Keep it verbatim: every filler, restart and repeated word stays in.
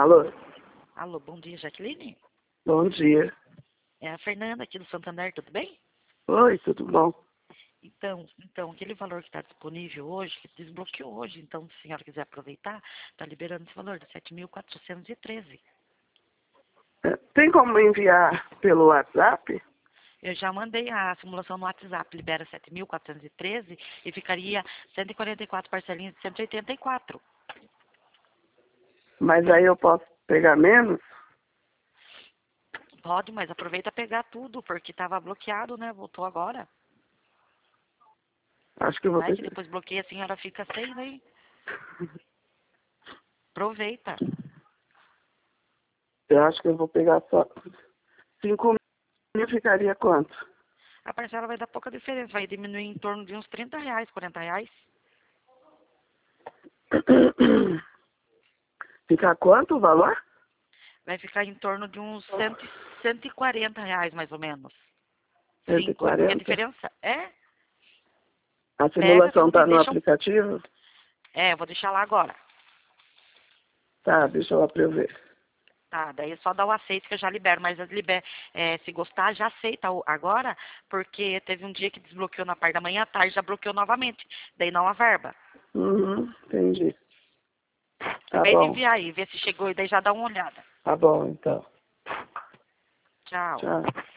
Alô? Alô, bom dia, Jaqueline? Bom dia. É a Fernanda aqui do Santander, tudo bem? Oi, tudo bom? Então, então aquele valor que está disponível hoje, que desbloqueou hoje, então se a senhora quiser aproveitar, está liberando esse valor de sete mil quatrocentos e treze. É, tem como enviar pelo WhatsApp? Eu já mandei a simulação no WhatsApp, libera sete mil quatrocentos e treze e ficaria cento e quarenta e quatro parcelinhas de cento e oitenta e quatro. Mas aí eu posso pegar menos? Pode, mas aproveita pegar tudo, porque estava bloqueado, né? Voltou agora. Acho que eu vou Vai que ter. depois bloqueia, a senhora fica sem, né? Aproveita. Eu acho que eu vou pegar só cinco mil, ficaria quanto? A parcela vai dar pouca diferença, vai diminuir em torno de uns trinta reais, quarenta reais. Ficar quanto o valor? Vai ficar em torno de uns cem, cento e quarenta reais, mais ou menos. Cento e Cinco, é porque a quarenta. diferença é, A pega simulação tudo e tá no deixa, aplicativo? é, eu vou deixar lá agora. Tá, deixa lá pra eu ver. Tá, daí é só dar o aceite que eu já libero, mas eu libero, é, se gostar, já aceita o- agora, porque teve um dia que desbloqueou na parte da manhã, à tarde já bloqueou novamente, daí não a verba. Uhum, entendi. Tá Vê de bom. enviar aí, vê se chegou e daí já dá uma olhada. Tá bom, então. Tchau. Tchau.